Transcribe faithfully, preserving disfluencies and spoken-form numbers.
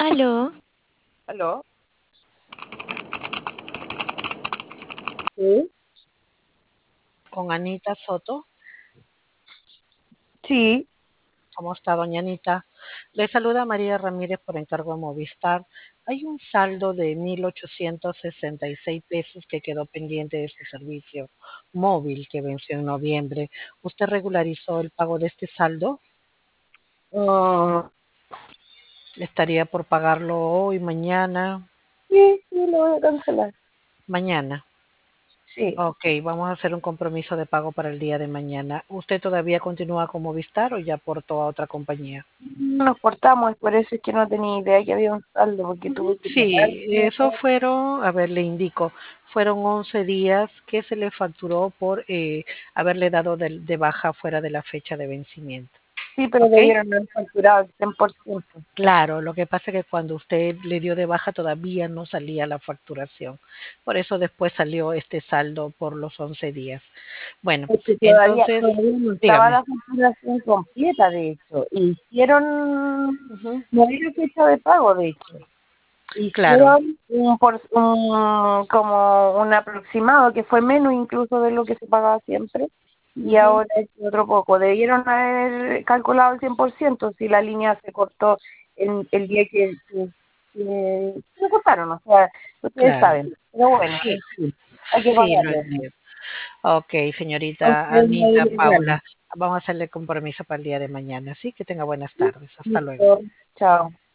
Aló, ¿Aló? Sí, Con Anita Soto. sí. ¿Cómo está, doña Anita? Le saluda María Ramírez por encargo de Movistar. Hay un saldo de mil ochocientos sesenta y seis pesos que quedó pendiente de su servicio móvil que venció en noviembre. ¿Usted regularizó el pago de este saldo? Mm, ¿Estaría por pagarlo hoy, mañana? sí, sí, lo voy a cancelar. Mañana. Sí. Ok, vamos a hacer un compromiso de pago para el día de mañana. ¿Usted todavía continúa con Movistar o ya aportó a otra compañía? Nos cortamos y por eso es que no tenía idea que había un saldo, porque Ujú. tuve que pagar. Sí, eso fueron, a ver, le indico, fueron once días que se le facturó por eh, haberle dado de, de baja fuera de la fecha de vencimiento. Sí, pero ¿Ok? debieron haber facturado el cien por ciento. Claro, lo que pasa es que cuando usted le dio de baja todavía no salía la facturación. Por eso después salió este saldo por los once días. Bueno, Porque todavía, entonces, todavía no estaba dígame. la facturación completa, de hecho. Hicieron, Ujú. no era fecha de pago, de hecho. Claro. Hicieron un, por, un como un aproximado que fue menos incluso de lo que se pagaba siempre y Ujú. ahora es otro poco. Debieron haber calculado el cien por ciento si la línea se cortó en el día que, que, que se cortaron, o sea, ustedes Claro. saben. Pero bueno, Sí, en fin, hay que sí, lo pagarlo. entiendo. Ok, A señorita ustedes no Anita les gana. Paula, vamos a hacerle compromiso para el día de mañana, ¿sí? Que tenga buenas tardes. Hasta luego. Listo, chao.